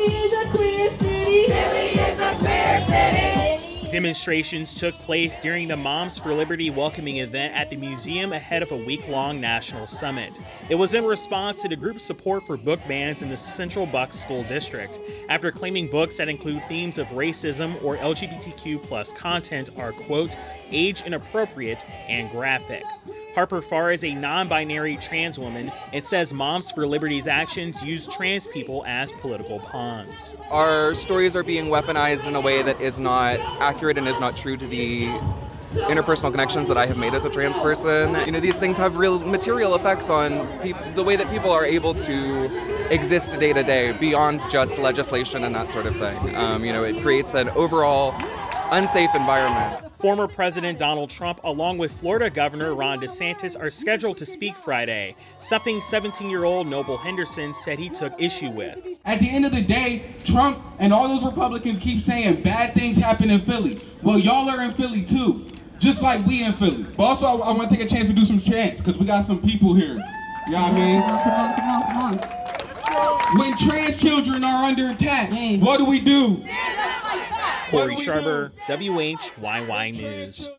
is a queer city. Philly is a queer city. Demonstrations took place during the Moms for Liberty welcoming event at the museum ahead of a week-long national summit. It was in response to the group's support for book bans in the Central Bucks School District, after claiming books that include themes of racism or LGBTQ plus content are, quote, age inappropriate and graphic. Harper Farr is a non-binary trans woman and says Moms for Liberty's actions use trans people as political pawns. Our stories are being weaponized in a way that is not accurate and is not true to the interpersonal connections that I have made as a trans person. You know, these things have real material effects on the way that people are able to exist day to day beyond just legislation and that sort of thing. You know, it creates an overall unsafe environment. Former President Donald Trump, along with Florida Governor Ron DeSantis, are scheduled to speak Friday, something 17-year-old Noble Henderson said he took issue with. At the end of the day, Trump and all those Republicans keep saying bad things happen in Philly. Well, y'all are in Philly too, just like we in Philly. But also, I want to take a chance to do some chants, because we got some people here. You know what I mean? Come on. When trans children are under attack, what do we do? Corey Sharber, WHYY News.